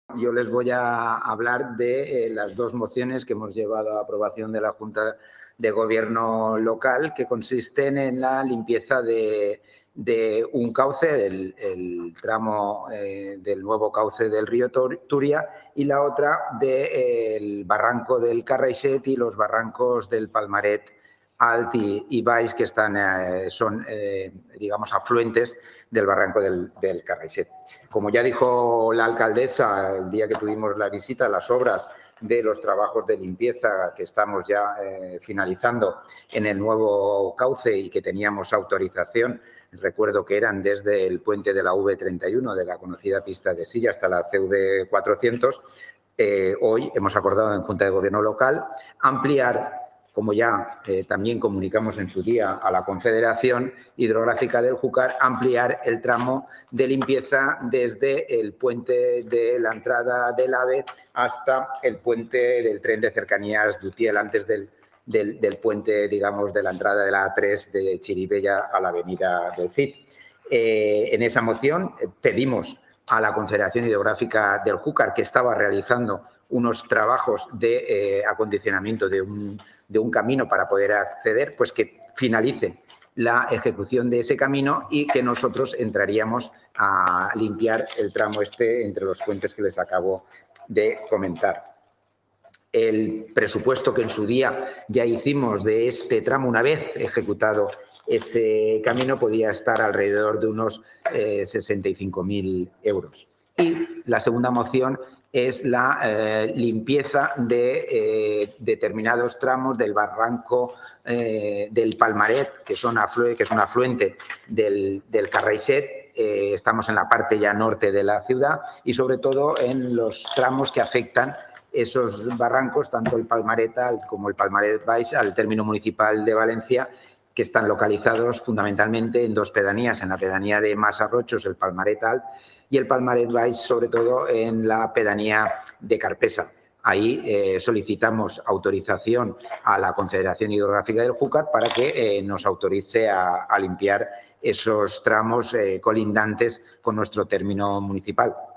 Yo les voy a hablar de las dos mociones que hemos llevado a aprobación de la Junta de Gobierno local, que consisten en la limpieza de un cauce, el tramo del nuevo cauce del río Turia, y la otra del barranco del Carraixet y los barrancos del Palmaret Alt y Baix, que son digamos, afluentes del barranco del Carraixet. Como ya dijo la alcaldesa el día que tuvimos la visita, las obras de los trabajos de limpieza que estamos ya finalizando en el nuevo cauce y que teníamos autorización, recuerdo que eran desde el puente de la V31, de la conocida pista de silla, hasta la CV 400, hoy hemos acordado en Junta de Gobierno local ampliar, como ya también comunicamos en su día a la Confederación Hidrográfica del Júcar, ampliar el tramo de limpieza desde el puente de la entrada del AVE hasta el puente del tren de cercanías de Utiel, antes del puente, digamos, de la entrada de la A3 de Chirivella a la avenida del Cid. En esa moción pedimos a la Confederación Hidrográfica del Júcar, que estaba realizando unos trabajos de acondicionamiento de un camino para poder acceder, pues que finalice la ejecución de ese camino y que nosotros entraríamos a limpiar el tramo entre los puentes que les acabo de comentar. El presupuesto que en su día ya hicimos de este tramo, una vez ejecutado ese camino, podía estar alrededor de unos 65.000 euros. Y la segunda moción es la limpieza de determinados tramos del barranco del Palmaret, que es un afluente del Carraixet. Estamos en la parte ya norte de la ciudad y sobre todo en los tramos que afectan esos barrancos, tanto el Palmaret Alt como el Palmaret Baix, al término municipal de Valencia, que están localizados fundamentalmente en dos pedanías, en la pedanía de Masarrochos, el Palmaret Alt, y el Palmaret Baix, sobre todo en la pedanía de Carpesa. Ahí solicitamos autorización a la Confederación Hidrográfica del Júcar para que nos autorice a limpiar esos tramos colindantes con nuestro término municipal.